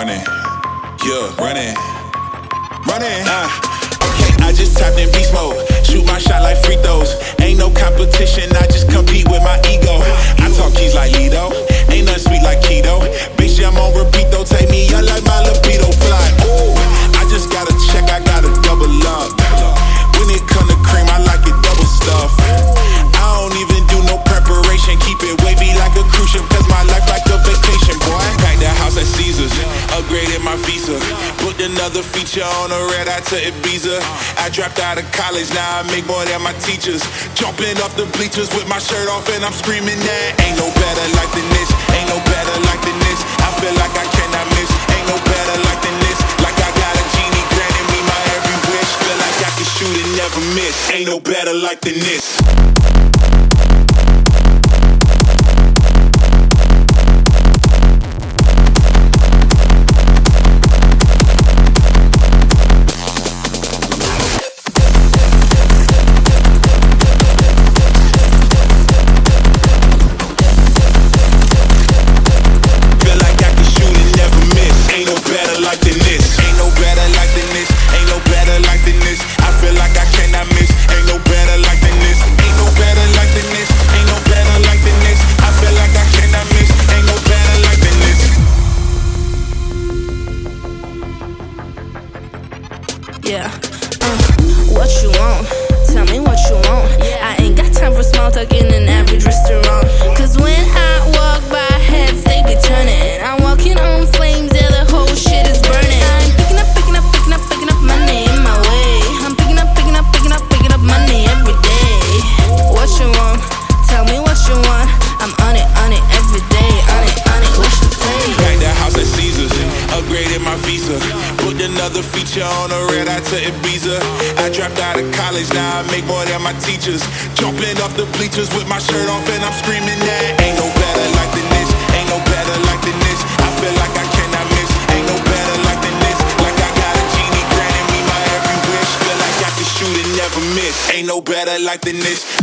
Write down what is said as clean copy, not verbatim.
running, yeah, running. Okay, I just tapped in beast mode. Shoot my shot like free throws. Ain't no competition, I just compete with my ego. I talk keys like Lido, ain't nothing sweet like keto. Bitch, I'm on repeat though, take me out like my libido fly. Ooh, I just got a check, I got a double up. When it come to cream, I like it double stuff. I don't even do no preparation, keep it wavy like a cruise ship, cause my life like a vacation, boy. Packed the house at Caesars, upgraded my visa. Booked another feature on a red eye to Ibiza. I dropped out of college, now I make more than my teachers. Jumping off the bleachers with my shirt off and I'm screaming that ain't no better like than this, ain't no better like than this. I feel like I cannot miss, ain't no better like than this. Like I got a genie granting me my every wish. Feel like I can shoot and never miss, ain't no better like than this. Yeah, what you want? Tell me what you want. I ain't got time for small talk in an average restaurant. Cause when I walk by, heads they be turning. I'm walking on flames, yeah, the whole shit is burning. I'm picking up money in my way. I'm picking up money every day. What you want? Tell me what you want. I'm on it every day. On it, what you say? Packed the house at Caesars, upgraded my visa. Booked another feature on a red eye to Ibiza. I dropped out of college, now I make more than my teachers. Jumping off the bleachers with my shirt off and I'm screaming that ain't no better like than this, ain't no better like than this. I feel like I cannot miss, ain't no better like than this. Like I got a genie granting me my every wish. Feel like I can shoot and never miss, ain't no better like than this.